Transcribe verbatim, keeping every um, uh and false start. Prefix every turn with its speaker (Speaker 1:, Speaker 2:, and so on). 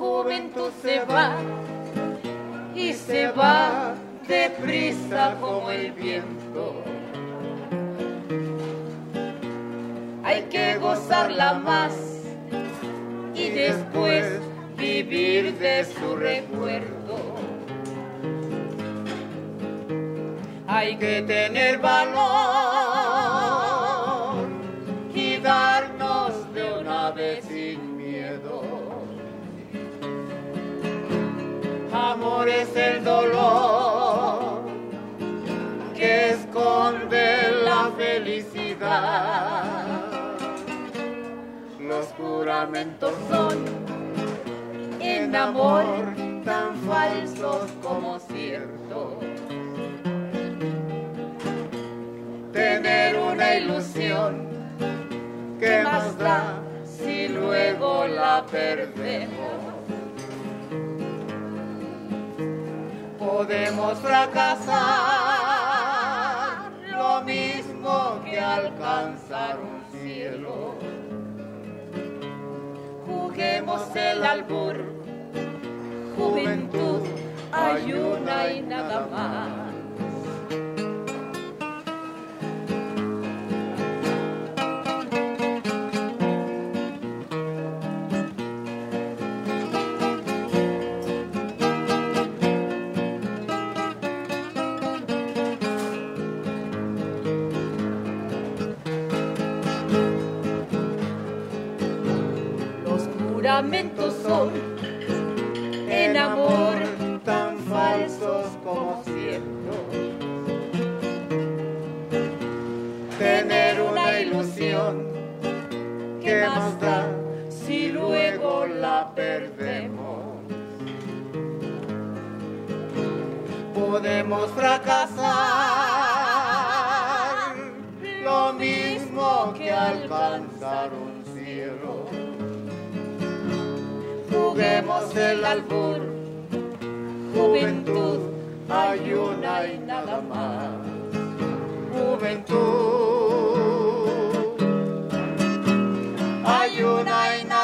Speaker 1: juventud se va y se va deprisa como el viento. Hay que gozarla más y después vivir de su recuerdo. Hay que tener valor y darnos de una vez sin miedo. Amor es el dolor que esconde la felicidad. Los juramentos son en amor tan falsos como ciertos. Tener una ilusión, ¿qué más da si luego la perdemos? Podemos fracasar lo mismo que alcanzar un cielo. Juguemos el albur, juventud, hay una y nada más. Juramentos son en amor tan falsos como ciertos. Tener una ilusión, ¿qué más da si luego la perdemos? Podemos fracasar lo mismo que alcanzar un cielo. Juguemos el albur, juventud, hay una y nada más. Juventud, hay una y nada más.